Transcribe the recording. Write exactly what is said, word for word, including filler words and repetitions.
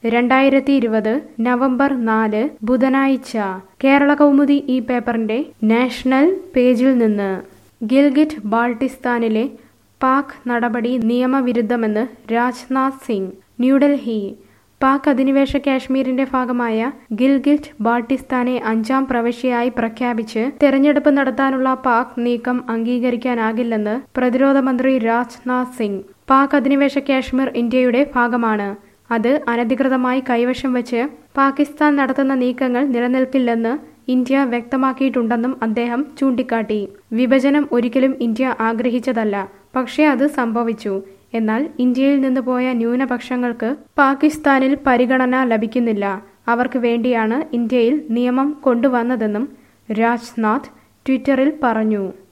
രണ്ടായിരത്തി ഇരുപത് നവംബർ നാല് ബുധനാഴ്ച കേരള കൗമുദി ഈ പേപ്പറിന്റെ നാഷണൽ പേജിൽ നിന്ന് ഗിൽഗിറ്റ് ബാൾട്ടിസ്ഥാനിലെ പാക് നടപടി നിയമവിരുദ്ധമെന്ന് രാജ്നാഥ് സിംഗ്. ന്യൂഡൽഹി. പാക് അധിനിവേശ കാശ്മീരിന്റെ ഭാഗമായ ഗിൽഗിറ്റ് ബാൾട്ടിസ്ഥാനെ അഞ്ചാം പ്രവിശ്യയായി പ്രഖ്യാപിച്ച് തെരഞ്ഞെടുപ്പ് നടത്താനുള്ള പാക് നീക്കം അംഗീകരിക്കാനാകില്ലെന്ന് പ്രതിരോധ മന്ത്രി രാജ്നാഥ് സിംഗ്. പാക് അധിനിവേശ കാശ്മീർ ഇന്ത്യയുടെ ഭാഗമാണ്. അത് അനധികൃതമായി കൈവശം വെച്ച് പാകിസ്ഥാൻ നടത്തുന്ന നീക്കങ്ങൾ നിലനിൽക്കില്ലെന്ന് ഇന്ത്യ വ്യക്തമാക്കിയിട്ടുണ്ടെന്നും അദ്ദേഹം ചൂണ്ടിക്കാട്ടി. വിഭജനം ഒരിക്കലും ഇന്ത്യ ആഗ്രഹിച്ചതല്ല, പക്ഷേ അത് സംഭവിച്ചു. എന്നാൽ ഇന്ത്യയിൽ നിന്ന് പോയ ന്യൂനപക്ഷങ്ങൾക്ക് പാകിസ്ഥാനിൽ പരിഗണന ലഭിക്കുന്നില്ല. അവർക്ക് വേണ്ടിയാണ് ഇന്ത്യയിൽ നിയമം കൊണ്ടുവന്നതെന്നും രാജ്നാഥ് ട്വിറ്ററിൽ പറഞ്ഞു.